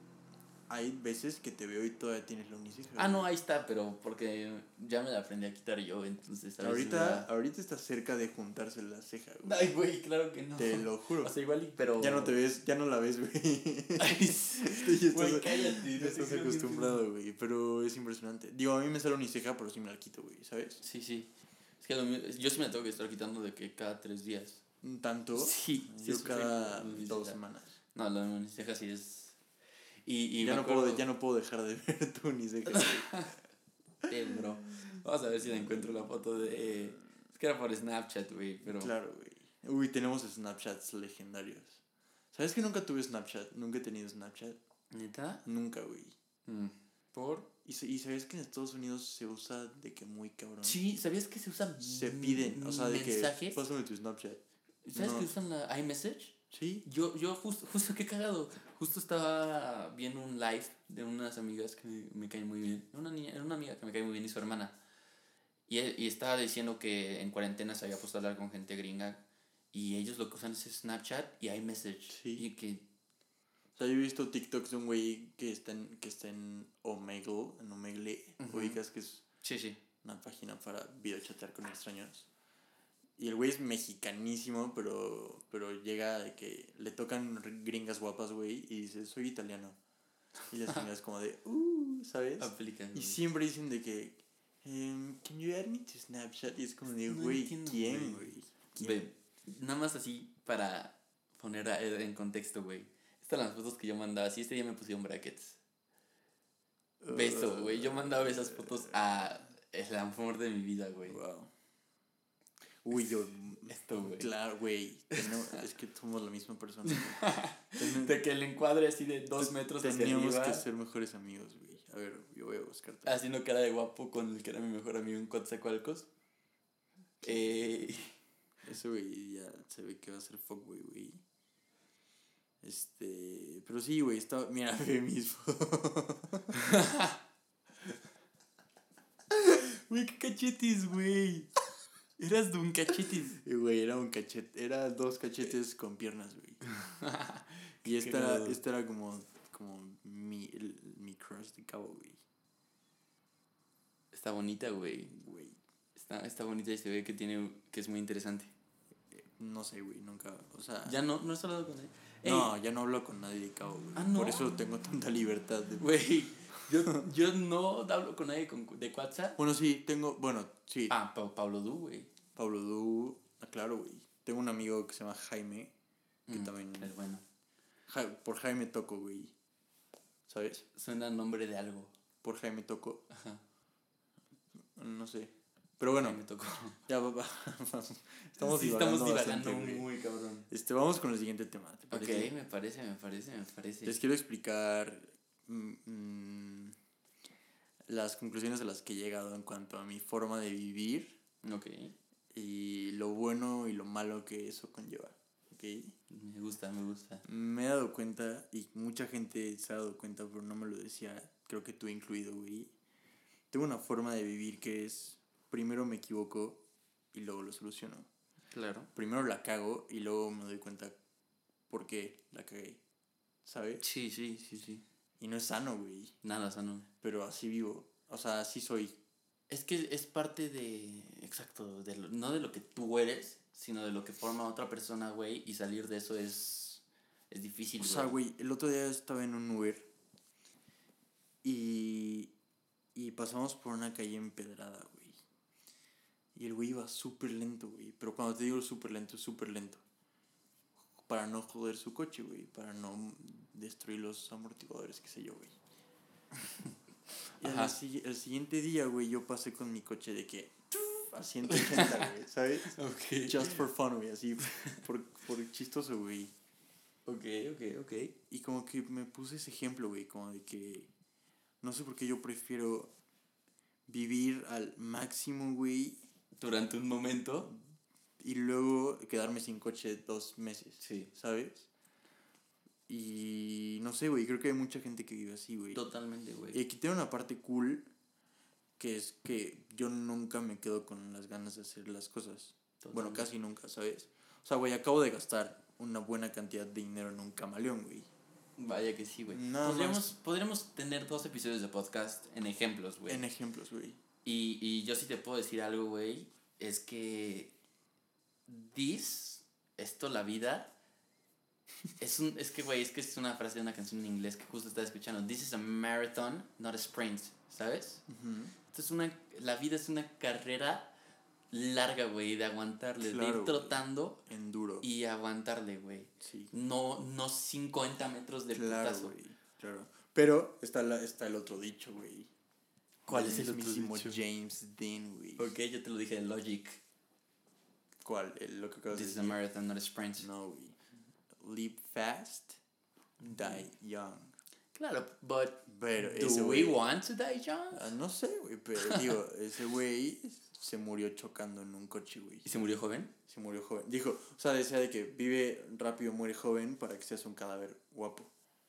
hay veces que te veo y todavía tienes la uniceja. Ah, no, güey. ahí está, pero porque ya me la aprendí a quitar yo, entonces a veces Ahorita, me da- ahorita está cerca de juntarse la ceja, güey. Ay, güey, claro que no. Te lo juro. O sea, igual, y- pero... Ya no te ves, ya no la ves, güey. Ay, Ya güey, estás, cállate. ya no te estás creo que- acostumbrado, güey. Pero es impresionante. Digo, a mí me sale uniceja, pero sí me la quito, güey, ¿sabes? Sí, sí. Es que lo mío- yo sí me la tengo que estar quitando de que cada tres días. Un tanto. Sí, sí Yo es cada horrible, dos uniceja. semanas. No, lo de mi uniceja sí es... Y, y Ya me no, acuerdo... puedo, ya no puedo dejar de ver tu uniceja, güey. Eh, bro. Vamos a ver si le encuentro la foto de... Es que era por Snapchat, güey, pero... Claro, güey. Uy, tenemos Snapchats legendarios. ¿Sabes que nunca tuve Snapchat? Nunca he tenido Snapchat. ¿Neta? Nunca, güey. Mm. ¿Por? ¿Y, se- ¿Y sabes que en Estados Unidos se usa de que muy cabrón? Sí, ¿sabías que se usan Se piden, o sea, de mensajes? que pásame tu Snapchat. ¿Sabes No. que usan la iMessage? Sí. Yo, yo justo, justo qué cagado. Justo estaba viendo un live de unas amigas que me, me caen muy bien. Una niña, era una amiga que me cae muy bien y su hermana. Y, e- y estaba diciendo que en cuarentena se había puesto a hablar con gente gringa. Y ellos lo que usan es Snapchat y iMessage. Sí. Y que... O sea, yo he visto TikToks de un güey que está en, que está en Omegle, en Omegle, Ujú. ubicas que es Sí, sí. una página para videochatear con extraños. Y el güey es mexicanísimo, pero, pero llega de que le tocan gringas guapas, güey, y dice, soy italiano. Y las gringas como de, uh, ¿sabes? Aplican, Y güey. siempre dicen de que, um, can you add me to Snapchat? Y es como de, No güey, entiendo, ¿quién, güey. güey? ¿Quién? Ve, nada más así para poner a- en contexto, güey. Estas eran las fotos que yo mandaba. Sí, este día me pusieron brackets. Beso, güey. Yo mandaba esas fotos a el amor de mi vida, güey. Wow. Uy, yo. Esto, güey. Claro, güey. tenemos- Es que somos la misma persona. Ten- De que el encuadre así de dos metros hacia Teníamos arriba. que ser mejores amigos, güey. A ver, yo voy a buscarte. Haciendo cara de guapo con el que era mi mejor amigo en Coatzacoalcos. Eh, Ese güey ya se ve que va a ser fuckboy, güey. Este. Pero sí, güey. Estaba. Mira, ve mis fotos. Güey, qué cachetes, güey. Eras de un cachetes. Y, güey, era un cachete. Era dos cachetes con piernas, güey. Y esta era, cagado. esta era como. Como mi, el- mi crush de cabo, güey. Está bonita, güey. Güey. Está, está bonita y se ve que tiene que es muy interesante. No sé, güey. Nunca. O sea. Ya no, no has hablado con él. No, ya no hablo con nadie de cabo, güey. Ah, ¿no? Por eso tengo tanta libertad de. Güey, yo, yo no hablo con nadie con, de WhatsApp. Bueno, sí, tengo. Bueno, sí. Ah, Pa- Pablo Du, güey. Pablo Du. Ah, claro, güey. Tengo un amigo que se llama Jaime. Que Mm, también. Es bueno. Ja- por Jaime Toco, güey. ¿Sabes? Suena nombre de algo. Por Jaime Toco. Ajá. No sé. Pero bueno, Ahí me tocó. ya va, va, vamos. Estamos Sí, divagando, estamos divagando bastante, güey. muy cabrón. Este, vamos con el siguiente tema. ¿Te Ok, parece? me parece, me parece, me parece. Les quiero explicar mm, mm, las conclusiones a las que he llegado en cuanto a mi forma de vivir Ok, y lo bueno y lo malo que eso conlleva. ¿Ok? me gusta, me gusta. Me he dado cuenta, y mucha gente se ha dado cuenta, pero no me lo decía, creo que tú incluido, güey. Tengo una forma de vivir que es, primero me equivoco y luego lo soluciono. Claro. Primero la cago y luego me doy cuenta por qué la cagué, ¿sabes? Sí, sí, sí, sí. Y no es sano, güey, Nada sano. pero así vivo. O sea, así soy. Es que es parte de, exacto, de lo- no de lo que tú eres, sino de lo que forma otra persona, güey, y salir de eso es, es difícil, O güey. sea, güey, el otro día estaba en un Uber y, y pasamos por una calle empedrada, güey. Y el güey iba súper lento, güey. Pero cuando te digo súper lento, es súper lento. Para no joder su coche, güey. Para no destruir los amortiguadores, qué sé yo, güey. Y al Ajá. si- el siguiente día, güey, yo pasé con mi coche de que ¡tuf! A ciento ochenta, güey, ¿sabes? Ok. Just for fun, güey, así por, por chistoso, güey. Ok, ok, ok. Y como que me puse ese ejemplo, güey, como de que no sé por qué yo prefiero vivir al máximo, güey, Durante un momento. y luego quedarme sin coche dos meses, Sí. ¿sabes? Y no sé, güey, creo que hay mucha gente que vive así, güey. Totalmente, güey. Y aquí tiene una parte cool, que es que yo nunca me quedo con las ganas de hacer las cosas. Bueno, Totalmente. casi nunca, ¿sabes? O sea, güey, acabo de gastar una buena cantidad de dinero en un camaleón, güey. Vaya que sí, güey. Nada Podríamos, más. podríamos tener dos episodios de podcast en ejemplos, güey. En ejemplos, güey. Y, y yo sí te puedo decir algo, güey. Es que. This, esto, la vida. Es, un, es que, güey, es que es una frase de una canción en inglés que justo estaba escuchando. This is a marathon, not a sprint. ¿Sabes? Esto es una. La vida es una carrera larga, güey, de aguantarle, de Claro, ir güey. trotando Enduro. y aguantarle, güey. Sí. No, no cincuenta metros de Claro, putazo. güey. Claro. Pero está, la, está el otro dicho, güey. ¿Cuál Del es el otro mismísimo dicho? James Dean, güey. Ok, yo te lo dije de Logic. ¿Cuál? El- lo que acabas This de is a decir. marathon, not a sprint. No, güey. Live fast, die young. Claro, but Pero do ese we güey. want to die young? Ah, no sé, güey, pero digo, ese güey se murió chocando en un coche, güey. ¿Y se murió joven? Se murió joven. Dijo, o sea, decía de que vive rápido, muere joven para que seas un cadáver guapo.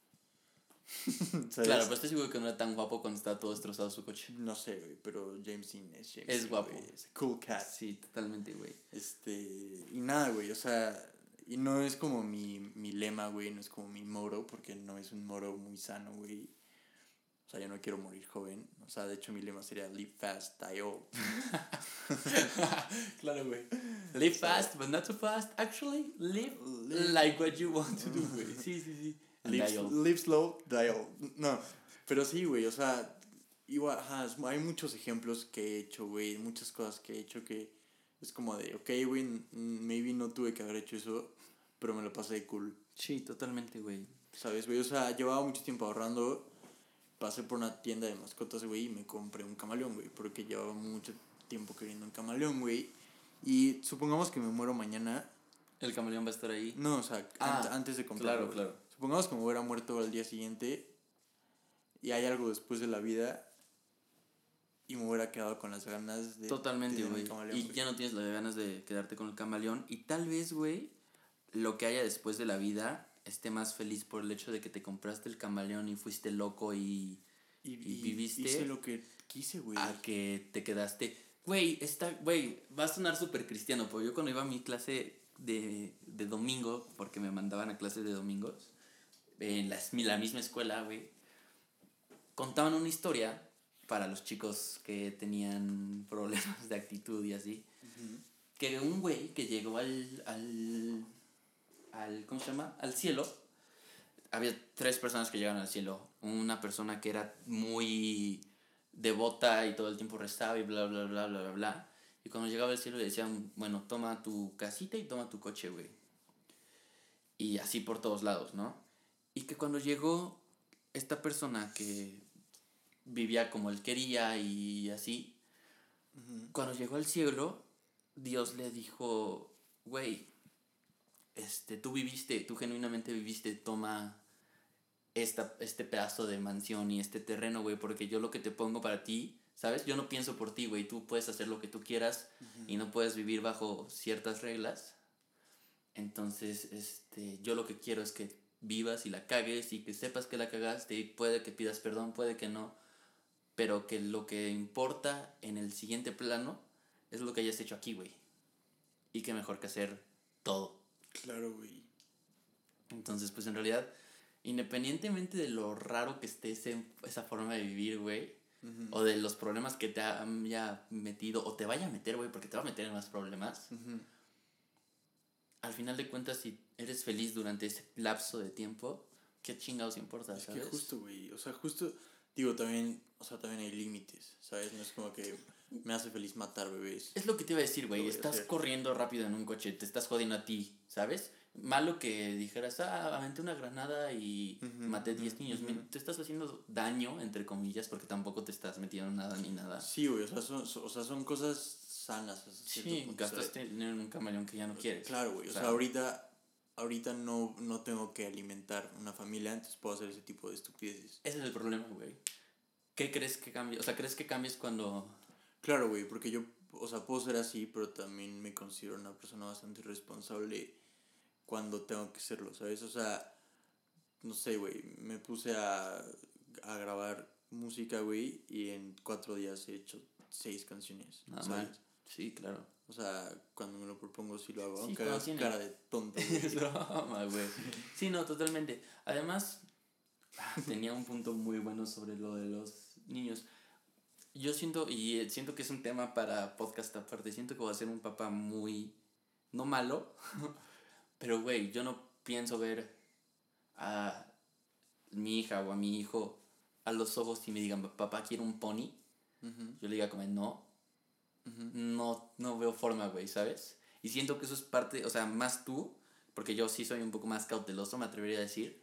¿Sabes? Claro, pero estoy seguro que no era tan guapo cuando estaba todo destrozado su coche. No sé, güey, pero James Dean es James Es Dean, guapo. güey, es cool cat. Sí, totalmente, güey. Este, y nada, güey, o sea, y no es como mi, mi lema, güey, no es como mi moro, porque no es un moro muy sano, güey. O sea, yo no quiero morir joven. O sea, de hecho mi lema sería live fast, die old. Claro, güey. Live fast, but not too fast. Actually, live, live like what you want to do, güey. Sí, sí, sí. Live, live slow, die old. No, pero sí, güey, o sea, igual, ajá, hay muchos ejemplos que he hecho, güey, muchas cosas que he hecho que es como de, ok, güey, maybe no tuve que haber hecho eso, pero me lo pasé cool. Sí, totalmente, güey. ¿Sabes, güey? O sea, llevaba mucho tiempo ahorrando, pasé por una tienda de mascotas, güey, y me compré un camaleón, güey, porque llevaba mucho tiempo queriendo un camaleón, güey. Y supongamos que me muero mañana. ¿El camaleón va a estar ahí? No, o sea, ah, an- antes de comprarlo. Claro, claro. Supongamos que me hubiera muerto al día siguiente y hay algo después de la vida y me hubiera quedado con las ganas de... Totalmente, güey. Y wey. ya no tienes las ganas de quedarte con el camaleón. Y tal vez, güey, lo que haya después de la vida esté más feliz por el hecho de que te compraste el camaleón y fuiste loco y, y, y, y viviste. Hice lo que quise, güey. A que te quedaste. Güey, está, güey, va a sonar súper cristiano, pero yo cuando iba a mi clase de, de domingo, porque me mandaban a clases de domingos, en la, la misma escuela, güey, contaban una historia para los chicos que tenían problemas de actitud y así. Uh-huh. Que un güey que llegó al, al, al, ¿cómo se llama? Al cielo. Había tres personas que llegaron al cielo. Una persona que era muy devota y todo el tiempo rezaba y bla, bla, bla, bla, bla, bla. Y cuando llegaba al cielo le decían, bueno, toma tu casita y toma tu coche, güey. Y así por todos lados, ¿no? Y que cuando llegó esta persona que vivía como él quería y así, uh-huh. Cuando llegó al cielo, Dios le dijo, güey, este, tú viviste, tú genuinamente viviste, toma esta, este pedazo de mansión y este terreno, güey, porque yo lo que te pongo para ti, ¿sabes? Yo no pienso por ti, güey, tú puedes hacer lo que tú quieras uh-huh. Y no puedes vivir bajo ciertas reglas. Entonces, este, yo lo que quiero es que vivas y la cagues y que sepas que la cagaste y puede que pidas perdón, puede que no, pero que lo que importa en el siguiente plano es lo que hayas hecho aquí, güey. Y que mejor que hacer todo. Claro, güey. Entonces, pues en realidad, independientemente de lo raro que esté ese, esa forma de vivir, güey, uh-huh. O de los problemas que te haya metido o te vaya a meter, güey, porque te va a meter en más problemas, uh-huh. Al final de cuentas, si eres feliz durante ese lapso de tiempo, ¿qué chingados importa, es sabes? Que justo, güey, o sea, justo, digo, también, o sea, también hay límites, ¿sabes? No es como que me hace feliz matar bebés. Es lo que te iba a decir, güey, estás corriendo rápido en un coche, te estás jodiendo a ti, ¿sabes? Malo que dijeras, ah, aventé una granada y uh-huh, maté diez uh-huh, niños. Uh-huh. Te estás haciendo daño, entre comillas, porque tampoco te estás metiendo en nada ni nada. Sí, güey, o sea, son, o sea, son cosas sanas. Sí, punto, gastaste dinero en un camaleón que ya no quieres. Claro, güey, o, o sea, sea, ahorita, ahorita no, no tengo que alimentar una familia, entonces puedo hacer ese tipo de estupideces. Ese es el problema, güey. ¿Qué crees que cambie? O sea, ¿crees que cambies cuando...? Claro, güey, porque yo, o sea, puedo ser así, pero también me considero una persona bastante responsable cuando tengo que serlo, ¿sabes? O sea, no sé, güey, me puse a, a grabar música, güey, y en cuatro días he hecho seis canciones. Nada mal. Sí, claro. O sea, cuando me lo propongo sí lo hago, sí, aunque hagas tiene... cara de tonto, güey. Es broma, güey. Sí, no, totalmente. Además, tenía un punto muy bueno sobre lo de los niños. Yo siento, y siento que es un tema para podcast aparte, siento que voy a ser un papá muy, no malo, pero güey, yo no pienso ver a mi hija o a mi hijo a los ojos y me digan, papá, quiero un pony. Uh-huh. Yo le diga como, no, uh-huh. no, no veo forma, güey, ¿sabes? Y siento que eso es parte, o sea, más tú, porque yo sí soy un poco más cauteloso, me atrevería a decir,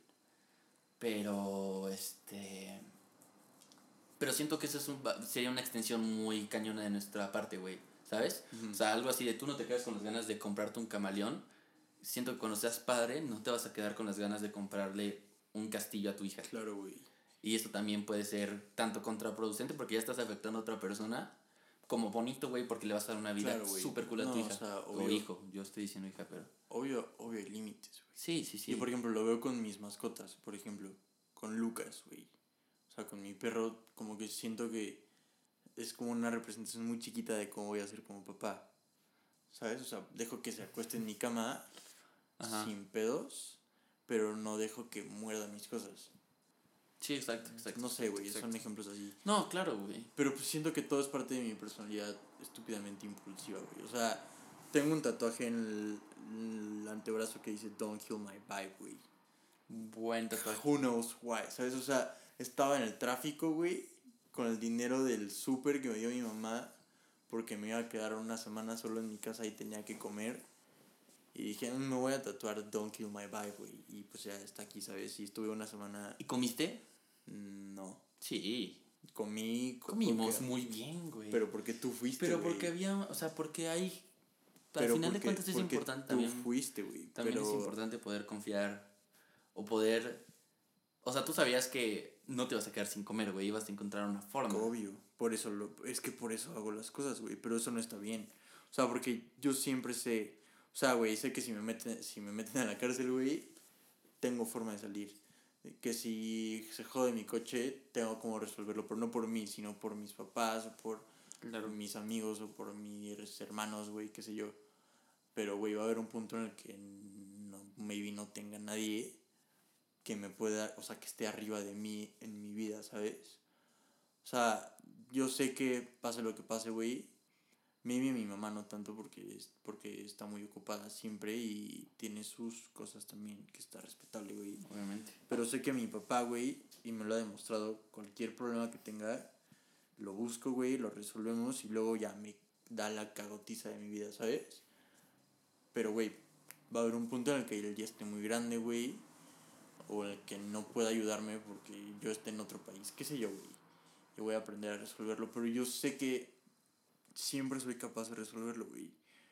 pero, este... Pero siento que eso es un, sería una extensión muy cañona de nuestra parte, güey, ¿sabes? Uh-huh. O sea, algo así de tú no te quedas con las ganas de comprarte un camaleón. Siento que cuando seas padre no te vas a quedar con las ganas de comprarle un castillo a tu hija. Claro, güey. Y esto también puede ser tanto contraproducente porque ya estás afectando a otra persona, como bonito, güey, porque le vas a dar una vida claro, súper cool a tu no, hija. O, sea, obvio, o hijo, yo estoy diciendo hija, pero... Obvio, obvio hay límites, güey. Sí, sí, sí. Yo, por ejemplo, lo veo con mis mascotas, por ejemplo, con Lucas, güey. O sea, con mi perro, como que siento que es como una representación muy chiquita de cómo voy a ser como papá. ¿Sabes? O sea, dejo que se acueste en mi cama Ajá. sin pedos, pero no dejo que muerda mis cosas. Sí, exacto, exacto. No sé, güey, exacto. son ejemplos así. No, claro, güey. Pero pues siento que todo es parte de mi personalidad estúpidamente impulsiva, güey. O sea, tengo un tatuaje en el, en el antebrazo que dice Don't kill my vibe, güey. Buen tatuaje. Who knows why, ¿sabes? O sea, estaba en el tráfico, güey, con el dinero del súper que me dio mi mamá porque me iba a quedar una semana solo en mi casa y tenía que comer. Y dije, "Mm, me voy a tatuar Don't kill my vibe, güey". Y pues ya está aquí, ¿sabes? Y estuve una semana... ¿Y comiste? No. Sí. Comí... Comimos porque, muy bien, güey. Pero porque tú fuiste, Pero güey. porque había, o sea, porque hay... Al Pero final porque, de cuentas es porque importante tú también. fuiste, güey. También pero... es importante poder confiar o poder... O sea, tú sabías que no te ibas a quedar sin comer, güey. Ibas a encontrar una forma. Obvio. Por eso lo... Es que por eso hago las cosas, güey. Pero eso no está bien. O sea, porque yo siempre sé... O sea, güey, sé que si me meten, si me meten a la cárcel, güey, tengo forma de salir. Que si se jode mi coche, tengo como resolverlo. Pero no por mí, sino por mis papás o por Claro. mis amigos o por mis hermanos, güey, qué sé yo. Pero, güey, va a haber un punto en el que no, maybe no tenga nadie que me pueda, o sea, que esté arriba de mí en mi vida, ¿sabes? O sea, yo sé que pase lo que pase, güey. Maybe mi mamá no tanto porque, es, porque está muy ocupada siempre y tiene sus cosas también, que está respetable, güey. Obviamente. Pero sé que mi papá, güey, y me lo ha demostrado, cualquier problema que tenga, lo busco, güey, lo resolvemos y luego ya me da la cagotiza de mi vida, ¿sabes? Pero, güey, va a haber un punto en el que él ya esté muy grande, güey, o en el que no pueda ayudarme porque yo esté en otro país, qué sé yo, güey. Y voy a aprender a resolverlo, pero yo sé que siempre soy capaz de resolverlo, güey.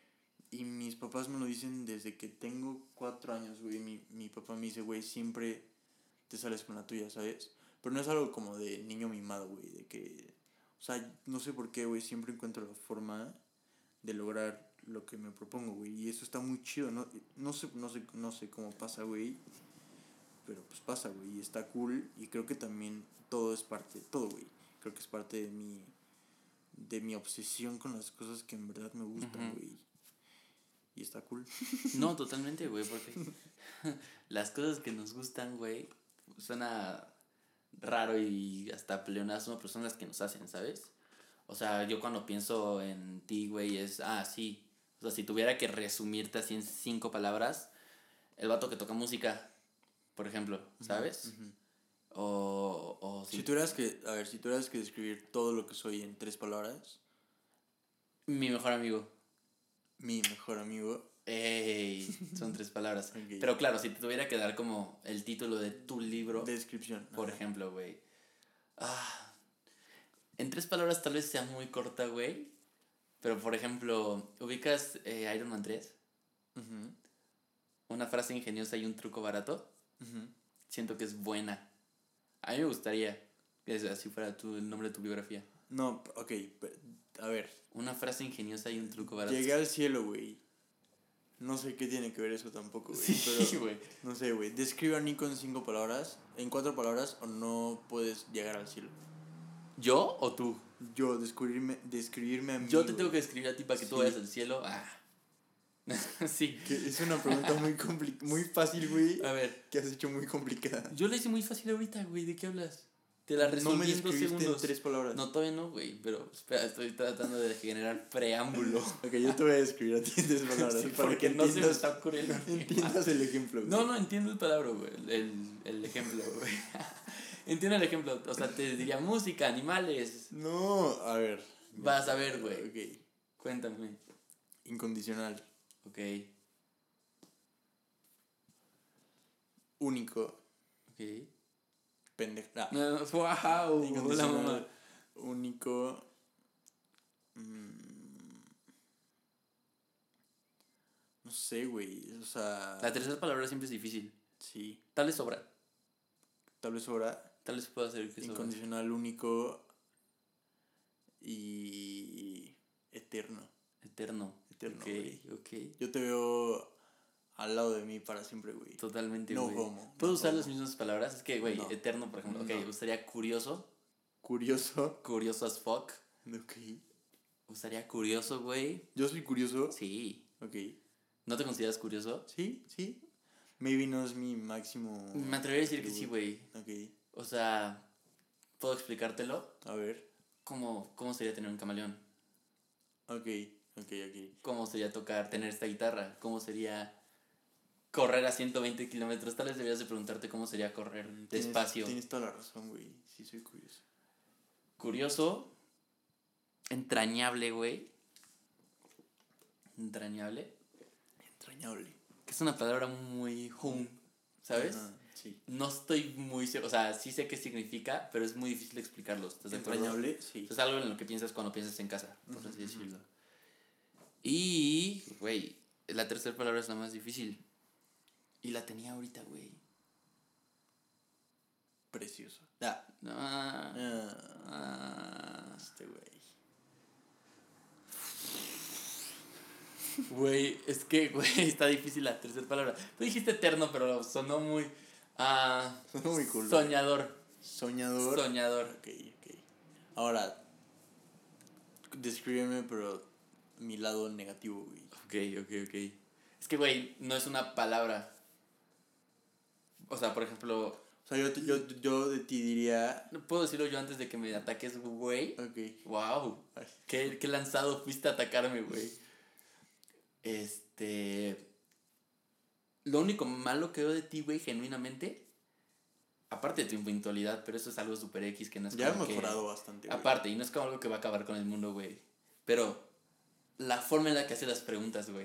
Y mis papás me lo dicen desde que tengo cuatro años, güey. Mi, mi papá me dice, güey, siempre te sales con la tuya, ¿sabes? Pero no es algo como de niño mimado, güey. De que, o sea, no sé por qué, güey, siempre encuentro la forma de lograr lo que me propongo, güey. Y eso está muy chido, ¿no? No sé, no sé, no sé cómo pasa, güey. Pero pues pasa, güey. Y está cool. Y creo que también todo es parte, todo, güey. Creo que es parte de mi de mi obsesión con las cosas que en verdad me gustan, güey. Uh-huh. Y está cool. No, totalmente, güey, porque las cosas que nos gustan, güey, suena raro y hasta pleonazo, pero son las que nos hacen, ¿sabes? O sea, yo cuando pienso en ti, güey, es, ah, sí. O sea, si tuviera que resumirte así en cinco palabras, el vato que toca música, por ejemplo, ¿sabes? Uh-huh. O, o si... si tuvieras que, a ver, si tuvieras que describir todo lo que soy en tres palabras. Mi mejor amigo. Mi mejor amigo. Ey, son tres palabras. Okay. Pero claro, si te tuviera que dar como el título de tu libro. De descripción. Por Ajá. ejemplo, güey. Ah, en tres palabras tal vez sea muy corta, güey. Pero por ejemplo, ¿ubicas eh, Iron Man tres? Uh-huh. Una frase ingeniosa y un truco barato. Uh-huh. Siento que es buena. A mí me gustaría que así fuera tu, el nombre de tu biografía. No, ok, a ver. Una frase ingeniosa y un truco barato. Llegué al cielo, güey. No sé qué tiene que ver eso tampoco, güey. Sí, güey. No sé, güey. Describe a Nico en cinco palabras, en cuatro palabras, o no puedes llegar al cielo. ¿Yo o tú? Yo, descubrirme, describirme a mí. Yo te tengo que describir a ti para que sí. tú vayas al cielo. Ah. Sí. Que es una pregunta muy compli- muy fácil, güey. A ver. Que has hecho muy complicada. Yo la hice muy fácil ahorita, güey. ¿De qué hablas? Te la resolví no me en dos segundos. En tres palabras. No, todavía no, güey. Pero espera, estoy tratando de generar preámbulo. Ok, yo te voy a describir a ti en tres palabras. Sí, para porque que no se me está ocurriendo. Entiendas el ejemplo, güey. No, no, entiendo el palabra, güey. El, el ejemplo, güey. Entiendo el ejemplo. O sea, te diría música, animales. No, a ver. Vas a ver, güey. Ok. Cuéntame. Incondicional. Ok. Único. Ok. Pendeja. No, wow. Hola, mamá. Único. Mmm, no sé, güey. O sea. La tercera palabra siempre es difícil. Sí. Tal vez sobra. Tal vez sobra. Tal vez pueda ser que sobra. Incondicional, único. Y. Eterno. Eterno. Eterno. Ok, güey. ok. Yo te veo al lado de mí para siempre, güey. Totalmente, no güey. Homo. ¿Puedo no usar homo. las mismas palabras? Es que, güey, no. eterno, por ejemplo. Ok, no. usaría curioso. Curioso. Curioso as fuck. Ok. Usaría curioso, güey. ¿Yo soy curioso? Sí. Ok. ¿No te consideras curioso? Sí, sí. Maybe no es mi máximo. Me atrevería a decir que sí, güey. Ok. O sea, ¿puedo explicártelo? A ver. ¿Cómo, cómo sería tener un camaleón? Ok, ok, ok. ¿Cómo sería tocar, tener esta guitarra? ¿Cómo sería correr a ciento veinte kilómetros? Tal vez deberías de preguntarte cómo sería correr despacio. Tienes, tienes toda la razón, güey. Sí, soy curioso. Curioso. Entrañable, güey. Entrañable. Entrañable. Que es una palabra muy hum, ¿sabes? Ajá, sí. No estoy muy seguro, o sea, sí sé qué significa, pero es muy difícil explicarlo. ¿Estás de acuerdo? Entrañable, sí. Es algo en lo que piensas cuando piensas en casa, por Ujú, así ujú. decirlo. Y, güey, la tercera palabra es la más difícil. Y la tenía ahorita, güey. Precioso. Ah. No. Ah, Ah. este güey. Güey, es que, güey, está difícil la tercera palabra. Tú dijiste eterno, pero sonó muy... Ah, Sonó muy cool, soñador. Soñador. Soñador. Ok, ok. Ahora, descríbeme, pero mi lado negativo, güey. Ok, ok, ok. Es que, güey, no es una palabra. O sea, por ejemplo... O sea, yo, te- yo, yo de ti diría... ¿Puedo decirlo yo antes de que me ataques, güey? Ok. Wow. Qué, qué lanzado fuiste a atacarme, güey. Este... Lo único malo que veo de ti, güey, genuinamente... Aparte de tu impuntualidad, pero eso es algo super X que no es Ya he como que... mejorado bastante, güey. Aparte, y no es como algo que va a acabar con el mundo, güey. Pero la forma en la que haces las preguntas, güey.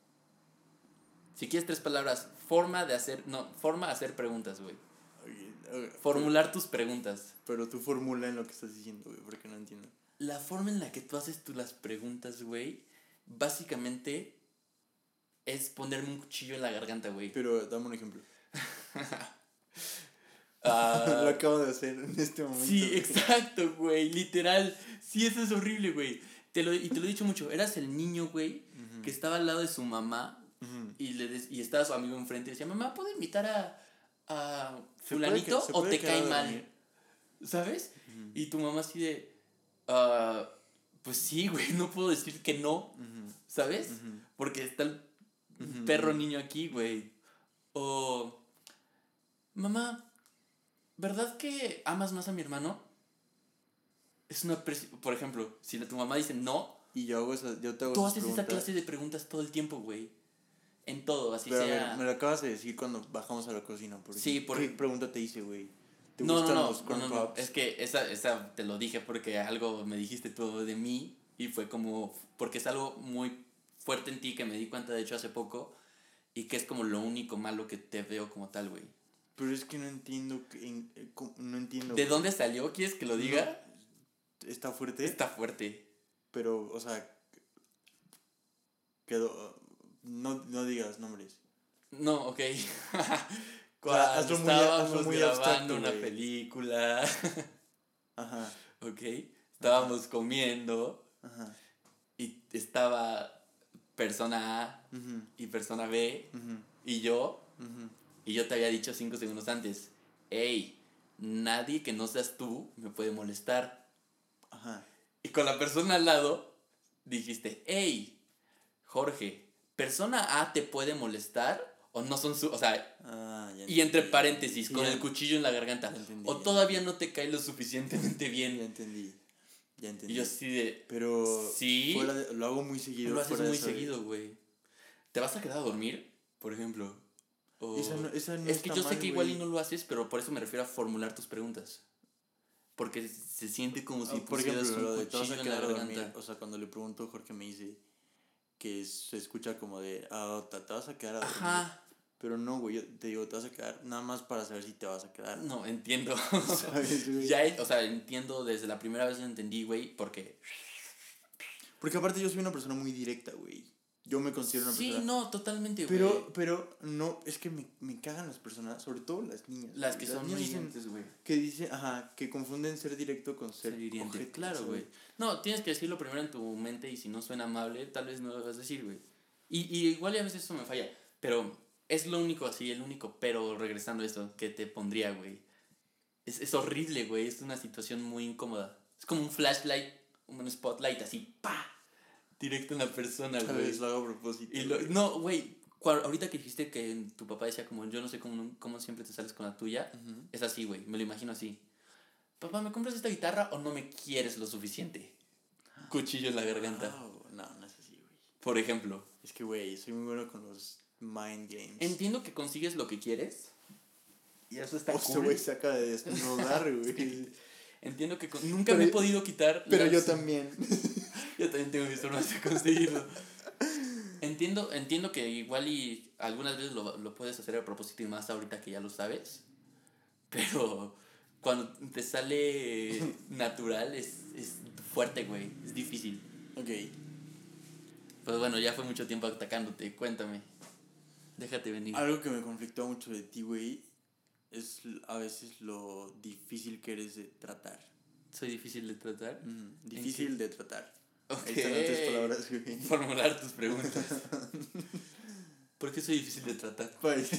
Si quieres tres palabras, forma de hacer... No, forma de hacer preguntas, güey. Ok, ok, Formular tus preguntas. Pero, pero tú formula en lo que estás diciendo, güey, porque no entiendo. La forma en la que tú haces tú las preguntas, güey, básicamente es ponerme un cuchillo en la garganta, güey. Pero dame un ejemplo. Ah, Lo acabo de hacer en este momento. sí, güey. exacto, güey, literal. Sí, eso es horrible, güey. Te lo, y te lo he dicho mucho. Eras el niño, güey, Ujú, que estaba al lado de su mamá ujú. y, le des- y estaba su amigo enfrente y decía, mamá, ¿puedo invitar a, a ¿Se puede fulanito que- se o puede te quedar cae a mal? dormir? ¿Sabes? Ujú, Y tu mamá así de, "Ah, pues sí, güey, no puedo decir que no, ujú, ¿sabes? ujú, Porque está el ujú, perro ujú. niño aquí, güey. O, mamá, ¿verdad que amas más a mi hermano? Es una... pres- Por ejemplo, si la- tu mamá dice no, Y yo hago esa, yo te hago tú esas haces esa preguntas. clase de preguntas todo el tiempo, güey. En todo, así Pero a sea... ver, me lo acabas de decir cuando bajamos a la cocina. Porque Sí, por- ¿qué pregunta te hice, güey? ¿Te No, no, gustan no, los no, corn no, no. pops? Es que esa, esa te lo dije porque algo me dijiste tú de mí y fue como... Porque es algo muy fuerte en ti que me di cuenta, de hecho, hace poco y que es como lo único malo que te veo como tal, güey. Pero es que no entiendo. que- en- eh, cómo- no entiendo. ¿De güey. dónde salió? ¿Quieres que lo diga? No, está fuerte. Está fuerte. Pero, o sea. Quedó. No, no digas nombres. No, ok. O sea, Cuando hazlo muy- estábamos hazlo muy grabando abstracto, una güey. película, Ajá, ok, estábamos comiendo ajá. y estaba persona A Ujú, y persona B ujú, y yo, ujú. y yo te había dicho cinco segundos antes, hey, nadie que no seas tú me puede molestar. Ajá. Y con la persona al lado dijiste, hey, Jorge, ¿persona A te puede molestar? O no son su... O sea, Ah, ya y entre entendí. paréntesis, Sí, con ya- el cuchillo en la garganta. ya entendí, O ya todavía no te cae lo suficientemente Ya bien. entendí. Ya entendí. Y yo así de... Pero. ¿Sí? Fuera de- lo hago muy seguido. Lo haces fuera de muy saber. seguido, güey. ¿Te vas a quedar a dormir? Por ejemplo. O... Esa no- esa no es que está yo sé mal, que igual y güey. no lo haces, pero por eso me refiero a formular tus preguntas. Porque se siente como si Ah, por ejemplo, pusieras lo un de te vas cuchillo a en la quedar a dormir. garganta. O sea, cuando le pregunto, Jorge me dice que se escucha como de, ah, te, te vas a quedar a dormir. Ajá. Pero no, güey, yo te digo, te vas a quedar nada más para saber si te vas a quedar. No, entiendo. ¿Sabes, güey? Ya, he- o sea, entiendo desde la primera vez lo entendí, güey, porque... Porque aparte yo soy una persona muy directa, güey. Yo me considero una Sí, persona... no, totalmente, güey. Pero, pero, no, es que me, me cagan las personas, sobre todo las niñas. Las güey. que son niñas muy dicen- hirientes, güey. Que dicen, ajá, que confunden ser directo con ser, Ser hiriente, ojete, claro, ¿sabes? güey. No, tienes que decirlo primero en tu mente y si no suena amable, tal vez no lo vas a decir, güey. Y, y igual y a veces eso me falla, pero es lo único así, el único pero, regresando a esto, que te pondría, güey. Es, es horrible, güey, es una situación muy incómoda. Es como un flashlight, un spotlight así, pa, directo en la persona, güey. ¿Sabes? Lo hago a propósito. Y lo, güey. no, güey, Cual, ahorita que dijiste que tu papá decía como, yo no sé cómo, cómo siempre te sales con la tuya, uh-huh. Es así, güey, me lo imagino así. Papá, ¿me compras esta guitarra o no me quieres lo suficiente? Cuchillo en la garganta. Wow. No, no es así, güey. Por ejemplo. Es que, güey, soy muy bueno con los mind games. Entiendo que consigues lo que quieres. Y eso está cool. Este güey se acaba de desnudar, güey. Sí. Entiendo que con... nunca pero, me he podido quitar... Pero las... yo también. Yo también tengo mis formas de conseguirlo. Entiendo, entiendo que igual y algunas veces lo, lo puedes hacer a propósito y más ahorita que ya lo sabes. Pero cuando te sale natural es, es fuerte, güey. Es difícil. Ok. Pues bueno, ya fue mucho tiempo atacándote. Cuéntame. Déjate venir. Algo que me conflictó mucho de ti, güey, es a veces lo difícil que eres de tratar. ¿Soy difícil de tratar? Mm, difícil de tratar. Ok. Ahí están las tres palabras, güey. Formular tus preguntas. ¿Por qué soy difícil de tratar? Pues,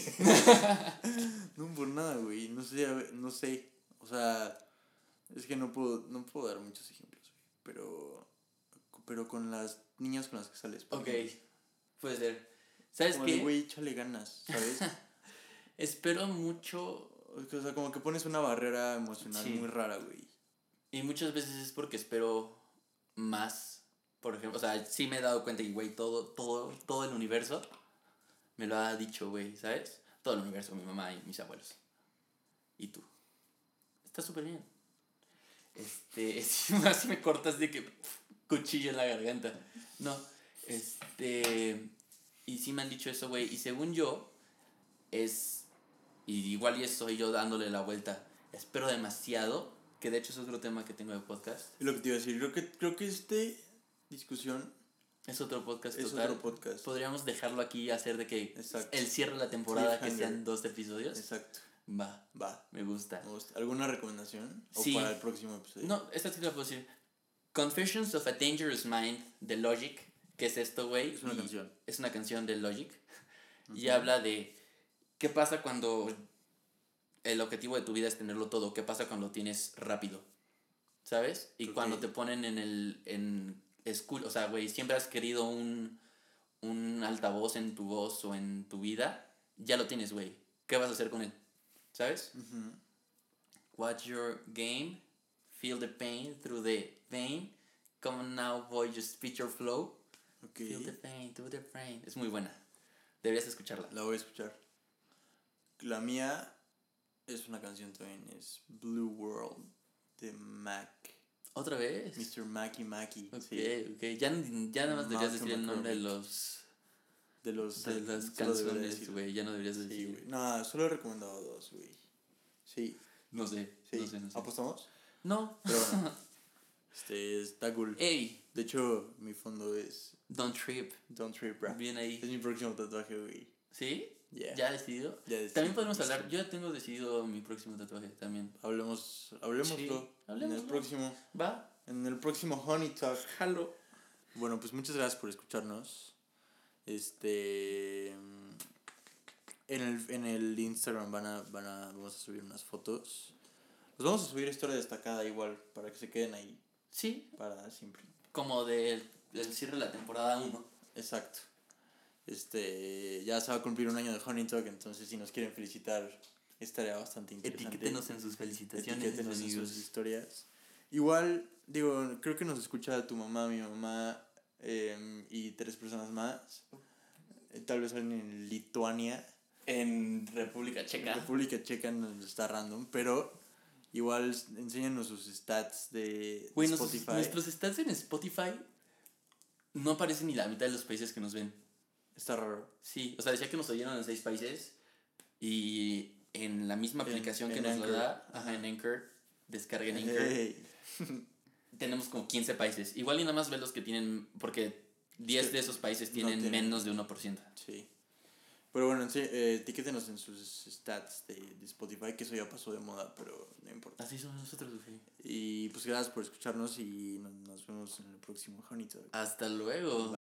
no por nada, güey. No sé, no sé. O sea, es que no puedo, no puedo dar muchos ejemplos, güey. Pero, pero con las niñas con las que sales. Ok, ejemplo. Puede ser. ¿Sabes como qué? Como güey, échale ganas, ¿sabes? Espero mucho... O sea, como que pones una barrera emocional sí. muy rara, güey. Y muchas veces es porque espero más. Por ejemplo, o sea, sí me he dado cuenta que, güey, todo, todo, todo el universo me lo ha dicho, güey, ¿sabes? Todo el universo, mi mamá y mis abuelos. Y tú. Está súper bien. Este, así me cortas de que pff, cuchillo en la garganta. No, este... Y sí me han dicho eso, güey. Y según yo, es... Y igual y soy yo dándole la vuelta. Espero demasiado, que de hecho es otro tema que tengo de podcast. Es lo que te iba a decir. Creo que, creo que este... discusión es otro podcast es total. otro podcast. Podríamos dejarlo aquí y hacer de que Exacto. el cierre de la temporada que sean dos episodios. Exacto. Va, va. Me gusta. Me gusta. ¿Alguna recomendación? Sí. ¿O para el próximo episodio? No, esta sí la puedo decir. Confessions of a Dangerous Mind de Logic. ¿Qué es esto, güey? Es una canción. Es una canción de Logic. Uh-huh. Y habla de qué pasa cuando el objetivo de tu vida es tenerlo todo. ¿Qué pasa cuando lo tienes rápido? ¿Sabes? Y okay. Cuando te ponen en el... En, School, o sea, güey, siempre has querido un, un altavoz en tu voz o en tu vida, ya lo tienes, güey. ¿Qué vas a hacer con él? ¿Sabes? Uh-huh. Watch your game, feel the pain through the vein, come on now, boy, just speed your flow. Okay. Feel the pain through the brain. Es muy buena. Deberías escucharla. La voy a escuchar. La mía es una canción también, es Blue World de Mac. ¿Otra vez? mister Mackie Mackie. Ok, sí. ok. Ya, ya nada más deberías decir el nombre de los... De los... De las canciones, güey. Ya no deberías decir. Sí, güey. No, solo he recomendado dos, güey. Sí. No sé, sí. no sé, no sé. ¿Apostamos? No. Pero bueno. este, está cool. Ey. De hecho, mi fondo es... Don't Trip. Don't Trip, bro. Bien ahí. Es mi próximo tatuaje, güey. ¿Sí? Yeah. ¿Ya decidido? Ya decidido. También podemos hablar. Yo ya tengo decidido mi próximo tatuaje también. Hablemos, hablemoslo. Sí, en el próximo. Va. En el próximo Honey Talk. Jalo. Bueno, pues muchas gracias por escucharnos. Este... En el, en el Instagram van a, van a, vamos a subir unas fotos. Los vamos a subir historia destacada igual, para que se queden ahí. Sí. Para siempre. Como del, del cierre de la temporada uno. Exacto. Este, ya se va a cumplir un año de Honey Talk, entonces si nos quieren felicitar, estaría bastante interesante. Etiquétenos en sus felicitaciones. Etiquétenos en sus historias. Igual, digo, creo que nos escucha tu mamá, mi mamá eh, y tres personas más. Eh, tal vez alguien en Lituania. En República Checa. En República Checa nos está random, pero igual enséñanos sus stats de Wey, Spotify. Nos, nuestros stats en Spotify no aparecen ni la mitad de los países que nos ven. Está raro. Sí, o sea, decía que nos oyeron en seis países y en la misma aplicación en, que en nos Anchor. Lo da, ajá, en Anchor, descarguen Anchor. Hey. Tenemos como quince países. Igual y nada más ve los que tienen, porque diez sí, de esos países tienen, no tienen menos de uno por ciento. Sí. Pero bueno, sí, eh, etiquétenos en sus stats de, de Spotify, que eso ya pasó de moda, pero no importa. Así somos nosotros, güey. Y pues gracias por escucharnos y nos, nos vemos en el próximo Honey Talk. Hasta luego.